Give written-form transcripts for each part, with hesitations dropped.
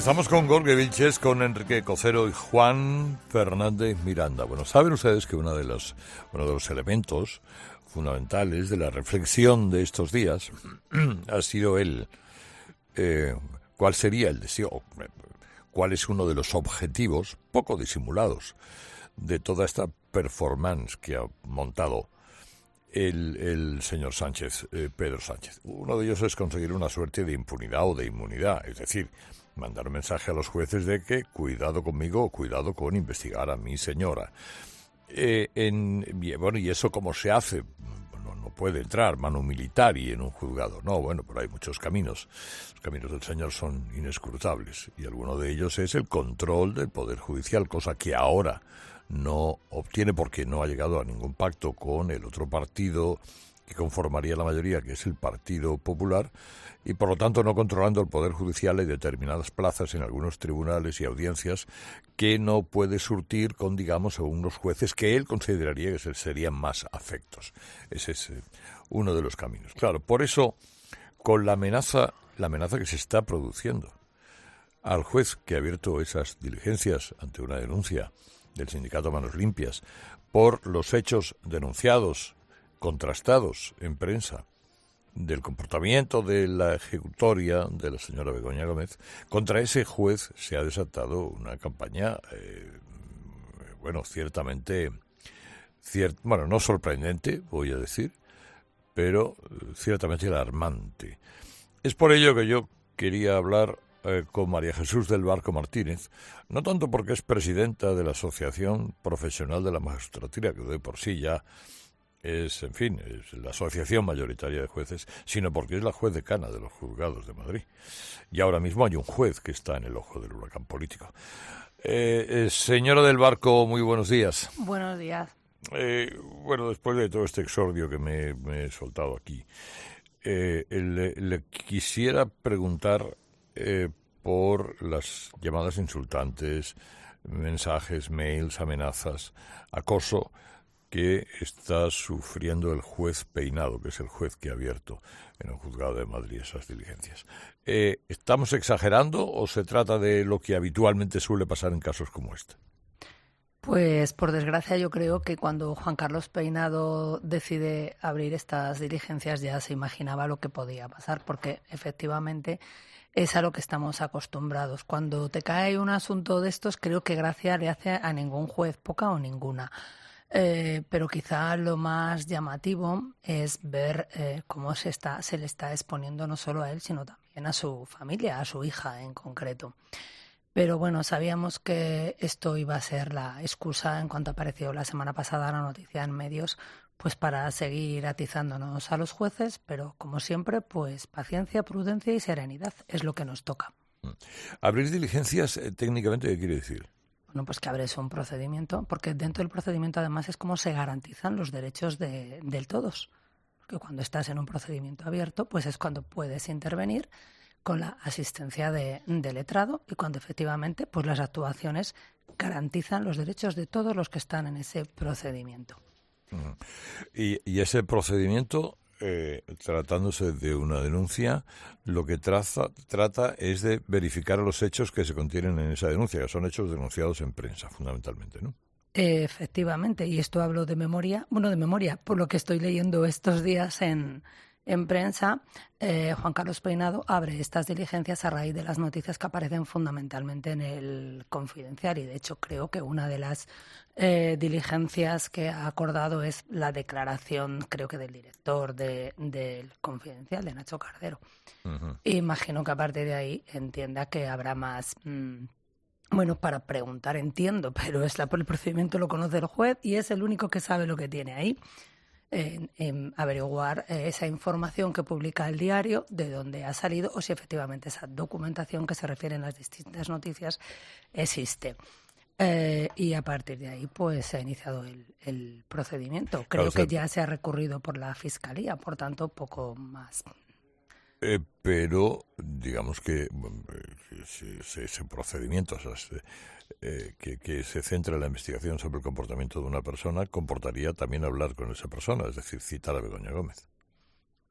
Estamos con Jorge Vilches, con Enrique Cocero y Juan Fernández Miranda. Bueno, saben ustedes que uno de los elementos fundamentales de la reflexión de estos días ha sido cuál sería el deseo, cuál es uno de los objetivos poco disimulados de toda esta performance que ha montado el señor Sánchez, Pedro Sánchez. Uno de ellos es conseguir una suerte de impunidad o de inmunidad, es decir, mandar un mensaje a los jueces de que cuidado conmigo o cuidado con investigar a mi señora. ¿Y eso cómo se hace? No puede entrar mano militar y en un juzgado. No, bueno, pero hay muchos caminos. Los caminos del señor son inescrutables y alguno de ellos es el control del Poder Judicial, cosa que ahora no obtiene porque no ha llegado a ningún pacto con el otro partido que conformaría la mayoría, que es el Partido Popular, y por lo tanto no controlando el Poder Judicial hay determinadas plazas en algunos tribunales y audiencias que no puede surtir con, digamos, unos jueces que él consideraría que serían más afectos. Ese es uno de los caminos. Claro, por eso, con la amenaza que se está produciendo al juez que ha abierto esas diligencias ante una denuncia del sindicato Manos Limpias por los hechos denunciados, contrastados en prensa, del comportamiento de la ejecutoria de la señora Begoña Gómez, contra ese juez se ha desatado una campaña, ciertamente, no sorprendente, voy a decir, pero ciertamente alarmante. Es por ello que yo quería hablar con María Jesús del Barco Martínez, no tanto porque es presidenta de la Asociación Profesional de la Magistratura, que de por sí ya es la asociación mayoritaria de jueces, sino porque es la juez decana de los juzgados de Madrid. Y ahora mismo hay un juez que está en el ojo del huracán político. Señora del Barco, muy buenos días. Buenos días. Después de todo este exordio que me he soltado aquí, le quisiera preguntar por las llamadas insultantes, mensajes, mails, amenazas, acoso que está sufriendo el juez Peinado, que es el juez que ha abierto en el juzgado de Madrid esas diligencias. ¿Estamos exagerando o se trata de lo que habitualmente suele pasar en casos como este? Pues, por desgracia, yo creo que cuando Juan Carlos Peinado decide abrir estas diligencias ya se imaginaba lo que podía pasar, porque efectivamente es a lo que estamos acostumbrados. Cuando te cae un asunto de estos, creo que gracia le hace a ningún juez, poca o ninguna. Pero quizá lo más llamativo es ver cómo se le está exponiendo no solo a él, sino también a su familia, a su hija en concreto. Pero bueno, sabíamos que esto iba a ser la excusa en cuanto apareció la semana pasada la noticia en medios, pues para seguir atizándonos a los jueces, pero como siempre, pues paciencia, prudencia y serenidad es lo que nos toca. Abrir diligencias, técnicamente, ¿qué quiere decir? Bueno, pues que abres un procedimiento, porque dentro del procedimiento además es como se garantizan los derechos del todos. Porque cuando estás en un procedimiento abierto, pues es cuando puedes intervenir con la asistencia de letrado y cuando efectivamente pues las actuaciones garantizan los derechos de todos los que están en ese procedimiento. Y ese procedimiento, tratándose de una denuncia, lo que trata es de verificar los hechos que se contienen en esa denuncia, que son hechos denunciados en prensa, fundamentalmente, ¿no? Efectivamente, y esto hablo de memoria, por lo que estoy leyendo estos días en prensa. Juan Carlos Peinado abre estas diligencias a raíz de las noticias que aparecen fundamentalmente en el Confidencial, y de hecho creo que una de las diligencias que ha acordado es la declaración, creo que del director del Confidencial, de Nacho Cardero. Uh-huh. Imagino que a partir de ahí entienda que habrá más... para preguntar entiendo, pero el procedimiento lo conoce el juez y es el único que sabe lo que tiene ahí. En averiguar esa información que publica el diario, de dónde ha salido o si efectivamente esa documentación que se refiere en las distintas noticias existe. Y a partir de ahí pues se ha iniciado el procedimiento. Creo que ya se ha recurrido por la Fiscalía, por tanto poco más. Pero digamos que ese procedimiento, que se centra en la investigación sobre el comportamiento de una persona, comportaría también hablar con esa persona, es decir, citar a Begoña Gómez.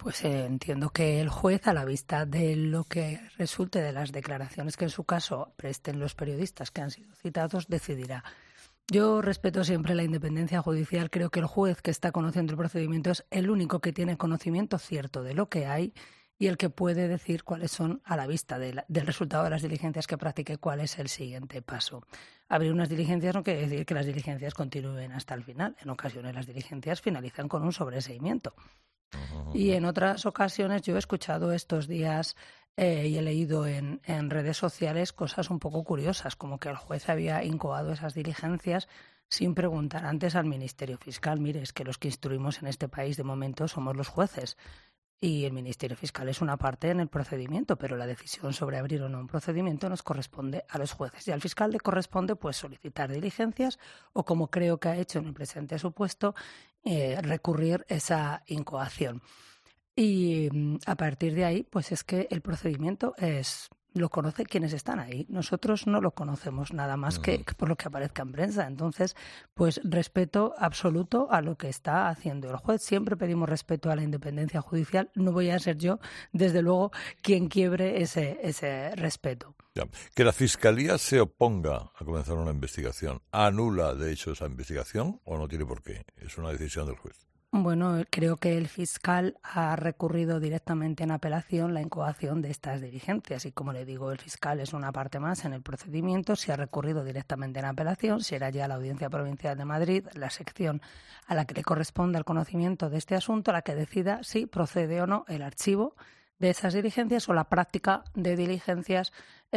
Pues entiendo que el juez, a la vista de lo que resulte de las declaraciones que en su caso presten los periodistas que han sido citados, decidirá. Yo respeto siempre la independencia judicial. Creo que el juez que está conociendo el procedimiento es el único que tiene conocimiento cierto de lo que hay y el que puede decir cuáles son, a la vista del resultado de las diligencias que practique, cuál es el siguiente paso. Abrir unas diligencias no quiere decir que las diligencias continúen hasta el final. En ocasiones las diligencias finalizan con un sobreseimiento. Y en otras ocasiones yo he escuchado estos días y he leído en redes sociales cosas un poco curiosas, como que el juez había incoado esas diligencias sin preguntar antes al Ministerio Fiscal. Mire, es que los que instruimos en este país de momento somos los jueces y el Ministerio Fiscal es una parte en el procedimiento, pero la decisión sobre abrir o no un procedimiento nos corresponde a los jueces y al fiscal le corresponde pues solicitar diligencias o, como creo que ha hecho en el presente supuesto, recurrir esa incoación. Y a partir de ahí, pues es que el procedimiento lo conoce quienes están ahí. Nosotros no lo conocemos nada más que por lo que aparezca en prensa. Entonces, pues respeto absoluto a lo que está haciendo el juez. Siempre pedimos respeto a la independencia judicial. No voy a ser yo, desde luego, quien quiebre ese respeto. Ya. Que la Fiscalía se oponga a comenzar una investigación, ¿anula de hecho esa investigación o no tiene por qué? Es una decisión del juez. Bueno, creo que el fiscal ha recurrido directamente en apelación la incoación de estas diligencias y, como le digo, el fiscal es una parte más en el procedimiento. Si ha recurrido directamente en apelación, será ya la Audiencia Provincial de Madrid, la sección a la que le corresponde el conocimiento de este asunto, la que decida si procede o no el archivo de esas diligencias o la práctica de diligencias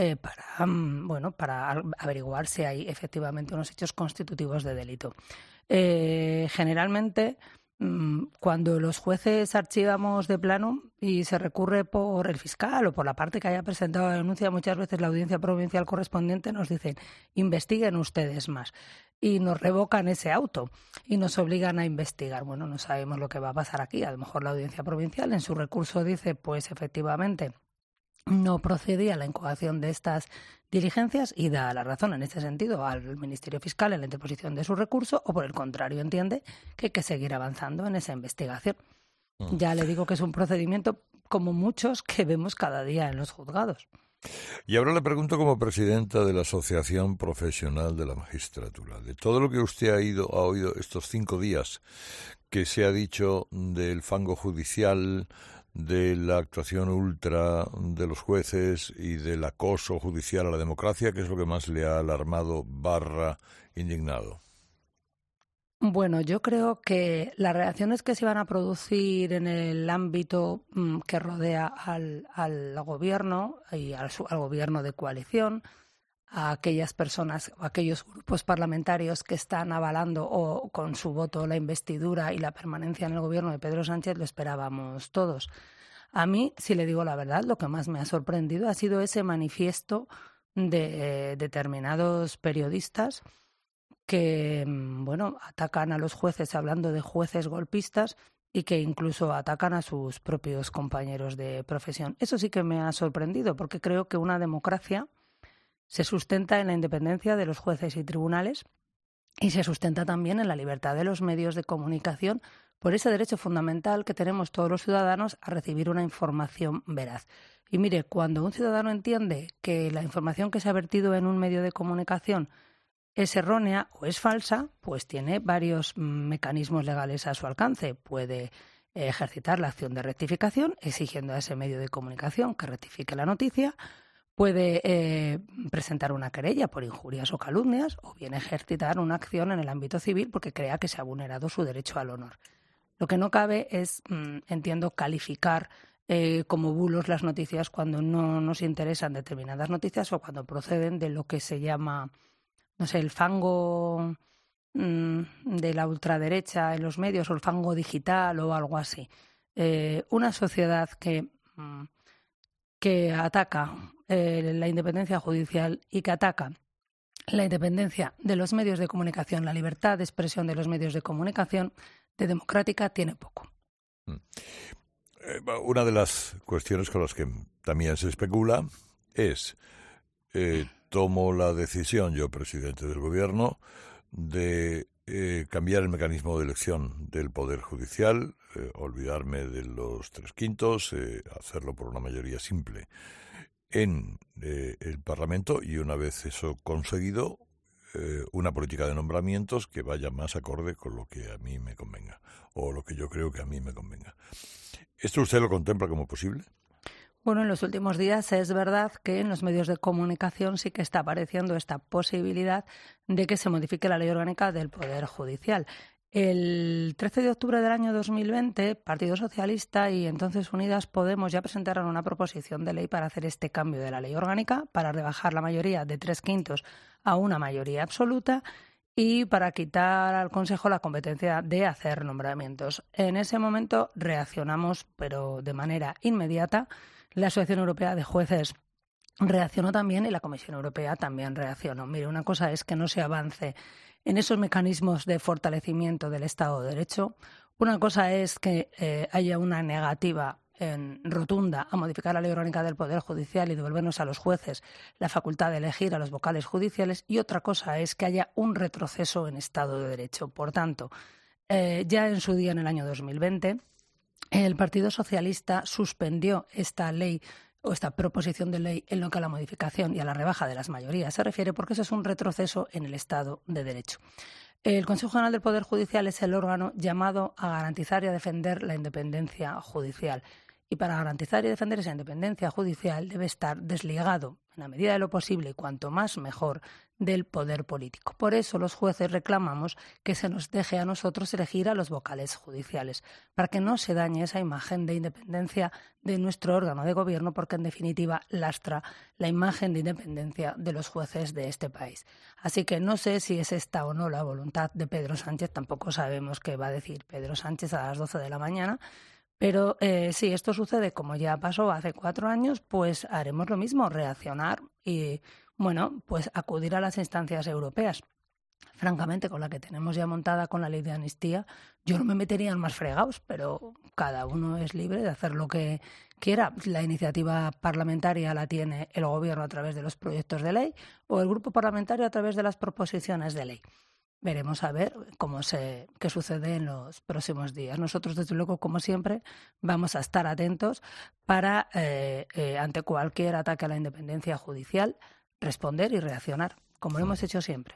para averiguar si hay efectivamente unos hechos constitutivos de delito. Generalmente, cuando los jueces archivamos de plano y se recurre por el fiscal o por la parte que haya presentado la denuncia, muchas veces la audiencia provincial correspondiente nos dicen investiguen ustedes más y nos revocan ese auto y nos obligan a investigar. Bueno, no sabemos lo que va a pasar aquí. A lo mejor la audiencia provincial en su recurso dice pues efectivamente no procedía a la incoación de estas diligencias y da la razón en este sentido al Ministerio Fiscal en la interposición de su recurso, o por el contrario entiende que hay que seguir avanzando en esa investigación. Ya le digo que es un procedimiento como muchos que vemos cada día en los juzgados. Y ahora le pregunto, como presidenta de la Asociación Profesional de la Magistratura, de todo lo que usted ha oído estos 5 días que se ha dicho del fango judicial, de la actuación ultra de los jueces y del acoso judicial a la democracia, ¿qué es lo que más le ha alarmado / indignado? Bueno, yo creo que las reacciones que se van a producir en el ámbito que rodea al gobierno y al gobierno de coalición, a aquellas personas o aquellos grupos parlamentarios que están avalando o con su voto la investidura y la permanencia en el gobierno de Pedro Sánchez, lo esperábamos todos. A mí, si le digo la verdad, lo que más me ha sorprendido ha sido ese manifiesto de determinados periodistas que, atacan a los jueces hablando de jueces golpistas y que incluso atacan a sus propios compañeros de profesión. Eso sí que me ha sorprendido, porque creo que una democracia se sustenta en la independencia de los jueces y tribunales y se sustenta también en la libertad de los medios de comunicación por ese derecho fundamental que tenemos todos los ciudadanos a recibir una información veraz. Y mire, cuando un ciudadano entiende que la información que se ha vertido en un medio de comunicación es errónea o es falsa, pues tiene varios mecanismos legales a su alcance. Puede ejercitar la acción de rectificación exigiendo a ese medio de comunicación que rectifique la noticia. Puede presentar una querella por injurias o calumnias o bien ejercitar una acción en el ámbito civil porque crea que se ha vulnerado su derecho al honor. Lo que no cabe es, entiendo, calificar como bulos las noticias cuando no nos interesan determinadas noticias o cuando proceden de lo que se llama, el fango de la ultraderecha en los medios o el fango digital o algo así. Una sociedad que ataca la independencia judicial y que ataca la independencia de los medios de comunicación, la libertad de expresión de los medios de comunicación, de democrática tiene poco. Una de las cuestiones con las que también se especula es, tomo la decisión, yo presidente del gobierno, de cambiar el mecanismo de elección del Poder Judicial, olvidarme de los 3/5, hacerlo por una mayoría simple en el Parlamento y una vez eso conseguido, una política de nombramientos que vaya más acorde con lo que a mí me convenga o lo que yo creo que a mí me convenga. ¿Esto usted lo contempla como posible? Bueno, en los últimos días es verdad que en los medios de comunicación sí que está apareciendo esta posibilidad de que se modifique la ley orgánica del Poder Judicial. El 13 de octubre del año 2020, Partido Socialista y entonces Unidas Podemos ya presentaron una proposición de ley para hacer este cambio de la ley orgánica, para rebajar la mayoría de 3/5 a una mayoría absoluta y para quitar al Consejo la competencia de hacer nombramientos. En ese momento reaccionamos, pero de manera inmediata. La Asociación Europea de Jueces reaccionó también y la Comisión Europea también reaccionó. Mire, una cosa es que no se avance en esos mecanismos de fortalecimiento del Estado de Derecho. Una cosa es que haya una negativa rotunda a modificar la ley orgánica del Poder Judicial y devolvernos a los jueces la facultad de elegir a los vocales judiciales. Y otra cosa es que haya un retroceso en Estado de Derecho. Por tanto, ya en su día, en el año 2020, el Partido Socialista suspendió esta ley o esta proposición de ley en lo que a la modificación y a la rebaja de las mayorías se refiere, porque eso es un retroceso en el Estado de Derecho. El Consejo General del Poder Judicial es el órgano llamado a garantizar y a defender la independencia judicial. Y para garantizar y defender esa independencia judicial debe estar desligado, en la medida de lo posible y cuanto más mejor, del poder político. Por eso los jueces reclamamos que se nos deje a nosotros elegir a los vocales judiciales, para que no se dañe esa imagen de independencia de nuestro órgano de gobierno, porque en definitiva lastra la imagen de independencia de los jueces de este país. Así que no sé si es esta o no la voluntad de Pedro Sánchez, tampoco sabemos qué va a decir Pedro Sánchez a las 12 de la mañana, pero si esto sucede como ya pasó hace 4 años, pues haremos lo mismo, reaccionar y, bueno, pues acudir a las instancias europeas. Francamente, con la que tenemos ya montada con la ley de amnistía, yo no me metería en más fregados, pero cada uno es libre de hacer lo que quiera. La iniciativa parlamentaria la tiene el Gobierno a través de los proyectos de ley o el Grupo Parlamentario a través de las proposiciones de ley. Veremos a ver qué sucede en los próximos días. Nosotros, desde luego, como siempre, vamos a estar atentos para, ante cualquier ataque a la independencia judicial, responder y reaccionar, como lo hemos hecho siempre.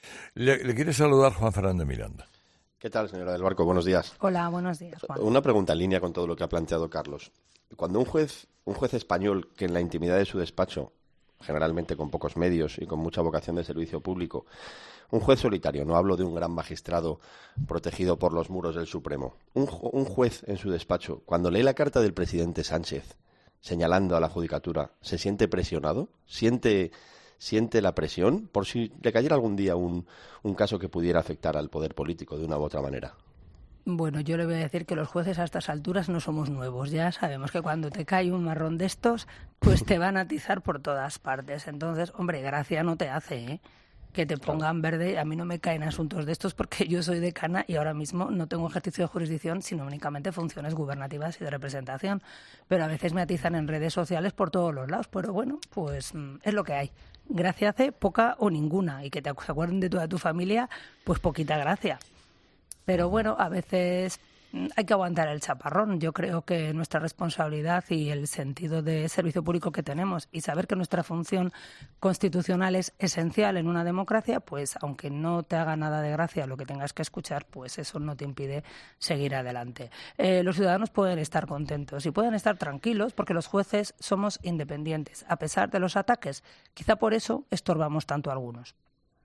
Le quiere saludar Juan Fernández Miranda. ¿Qué tal, señora del Barco? Buenos días. Hola, buenos días, Juan. Una pregunta en línea con todo lo que ha planteado Carlos. Cuando un juez español que en la intimidad de su despacho, generalmente con pocos medios y con mucha vocación de servicio público, un juez solitario, no hablo de un gran magistrado protegido por los muros del Supremo, un juez en su despacho, cuando lee la carta del presidente Sánchez señalando a la judicatura, ¿se siente presionado? ¿Siente la presión por si le cayera algún día un caso que pudiera afectar al poder político de una u otra manera? Bueno, yo le voy a decir que los jueces a estas alturas no somos nuevos. Ya sabemos que cuando te cae un marrón de estos, pues te van a atizar por todas partes. Entonces, hombre, gracia no te hace, ¿eh? Que te pongan verde. A mí no me caen asuntos de estos porque yo soy decana y ahora mismo no tengo ejercicio de jurisdicción, sino únicamente funciones gubernativas y de representación. Pero a veces me atizan en redes sociales por todos los lados. Pero bueno, pues es lo que hay. Gracia hace poca o ninguna. Y que te acuerden de toda tu familia, pues poquita gracia. Pero bueno, a veces hay que aguantar el chaparrón. Yo creo que nuestra responsabilidad y el sentido de servicio público que tenemos y saber que nuestra función constitucional es esencial en una democracia, pues aunque no te haga nada de gracia lo que tengas que escuchar, pues eso no te impide seguir adelante. Los ciudadanos pueden estar contentos y pueden estar tranquilos porque los jueces somos independientes, a pesar de los ataques. Quizá por eso estorbamos tanto a algunos.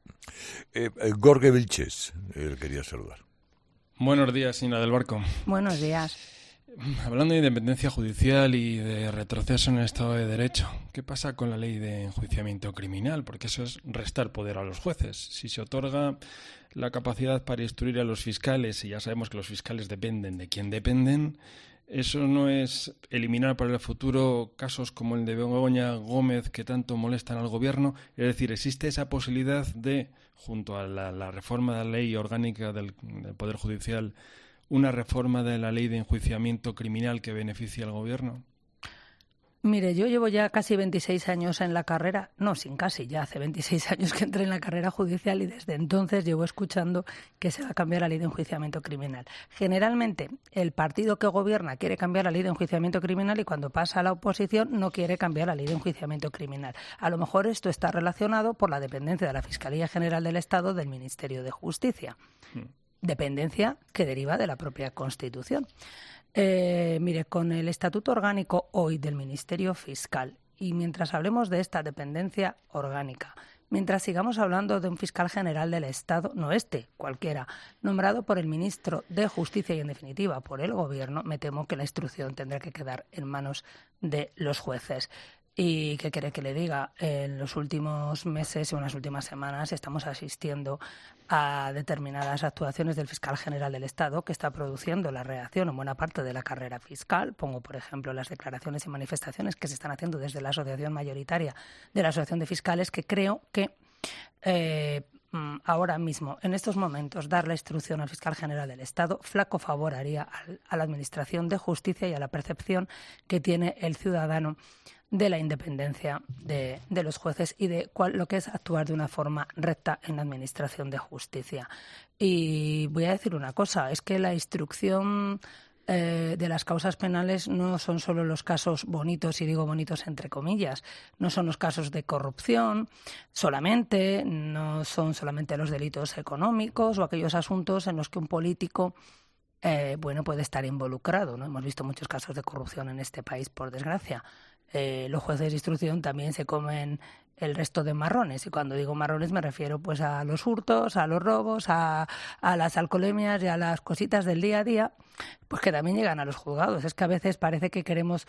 Jorge Vilches, quería saludar. Buenos días, señora del Barco. Buenos días. Hablando de independencia judicial y de retroceso en el Estado de Derecho, ¿qué pasa con la ley de enjuiciamiento criminal? Porque eso es restar poder a los jueces. Si se otorga la capacidad para instruir a los fiscales, y ya sabemos que los fiscales dependen de quién dependen, eso no es eliminar para el futuro casos como el de Begoña Gómez que tanto molestan al Gobierno. Es decir, existe esa posibilidad de, junto a la reforma de la ley orgánica del Poder Judicial, una reforma de la ley de enjuiciamiento criminal que beneficie al Gobierno. Mire, yo llevo ya casi 26 años en la carrera, no, sin casi, ya hace 26 años que entré en la carrera judicial y desde entonces llevo escuchando que se va a cambiar la ley de enjuiciamiento criminal. Generalmente, el partido que gobierna quiere cambiar la ley de enjuiciamiento criminal y cuando pasa a la oposición no quiere cambiar la ley de enjuiciamiento criminal. A lo mejor esto está relacionado por la dependencia de la Fiscalía General del Estado del Ministerio de Justicia, dependencia que deriva de la propia Constitución. Mire, con el Estatuto Orgánico hoy del Ministerio Fiscal y mientras hablemos de esta dependencia orgánica, mientras sigamos hablando de un fiscal general del Estado, no cualquiera, nombrado por el ministro de Justicia y en definitiva por el Gobierno, me temo que la instrucción tendrá que quedar en manos de los jueces. ¿Y qué quiere que le diga? En los últimos meses y en las últimas semanas estamos asistiendo a determinadas actuaciones del fiscal general del Estado que está produciendo la reacción en buena parte de la carrera fiscal. Pongo, por ejemplo, las declaraciones y manifestaciones que se están haciendo desde la asociación mayoritaria de la Asociación de Fiscales, que creo que ahora mismo, en estos momentos, dar la instrucción al fiscal general del Estado, flaco favor haría a la Administración de Justicia y a la percepción que tiene el ciudadano de la independencia de los jueces y de lo que es actuar de una forma recta en la Administración de Justicia. Y voy a decir una cosa, es que la instrucción de las causas penales no son solo los casos bonitos, y digo bonitos entre comillas, no son los casos de corrupción solamente, no son solamente los delitos económicos o aquellos asuntos en los que un político puede estar involucrado, ¿no? Hemos visto muchos casos de corrupción en este país, por desgracia. Los jueces de instrucción también se comen el resto de marrones, y cuando digo marrones me refiero pues a los hurtos, a los robos, a las alcoholemias y a las cositas del día a día, pues que también llegan a los juzgados. Es que a veces parece que queremos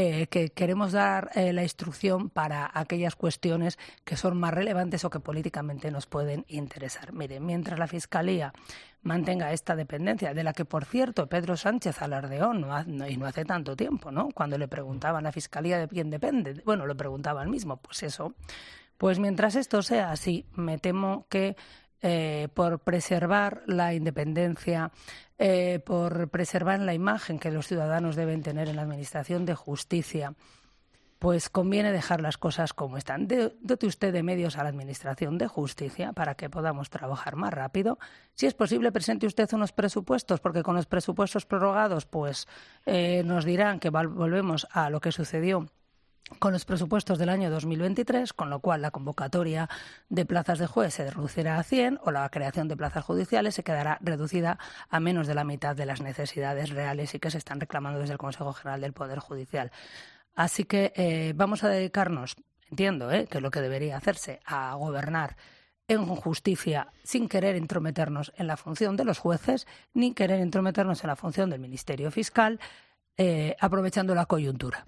dar la instrucción para aquellas cuestiones que son más relevantes o que políticamente nos pueden interesar. Mire, mientras la Fiscalía mantenga esta dependencia, de la que, por cierto, Pedro Sánchez alardeó y no hace tanto tiempo, ¿no? Cuando le preguntaban a la Fiscalía de quién depende, bueno, lo preguntaba él mismo, pues eso. Pues mientras esto sea así, me temo que por preservar la independencia, por preservar la imagen que los ciudadanos deben tener en la Administración de Justicia, pues conviene dejar las cosas como están. Dote usted de medios a la Administración de Justicia para que podamos trabajar más rápido. Si es posible, presente usted unos presupuestos, porque con los presupuestos prorrogados pues nos dirán que volvemos a lo que sucedió con los presupuestos del año 2023, con lo cual la convocatoria de plazas de juez se reducirá a 100 o la creación de plazas judiciales se quedará reducida a menos de la mitad de las necesidades reales y que se están reclamando desde el Consejo General del Poder Judicial. Así que vamos a dedicarnos, entiendo que es lo que debería hacerse, a gobernar en justicia sin querer intrometernos en la función de los jueces ni querer intrometernos en la función del Ministerio Fiscal, aprovechando la coyuntura.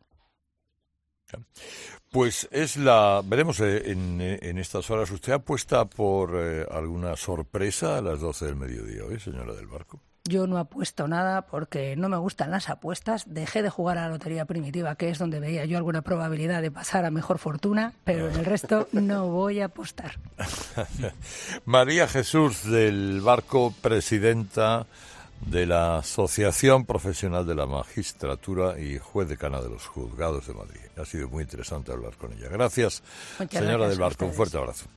Pues veremos en estas horas. ¿Usted apuesta por alguna sorpresa a las 12 del mediodía hoy, señora del Barco? Yo no apuesto nada porque no me gustan las apuestas. Dejé de jugar a la lotería primitiva, que es donde veía yo alguna probabilidad de pasar a mejor fortuna, pero en el resto no voy a apostar. María Jesús del Barco, presidenta de la Asociación Profesional de la Magistratura y juez decana de los Juzgados de Madrid. Ha sido muy interesante hablar con ella. Gracias, señora del Barco. Un fuerte abrazo.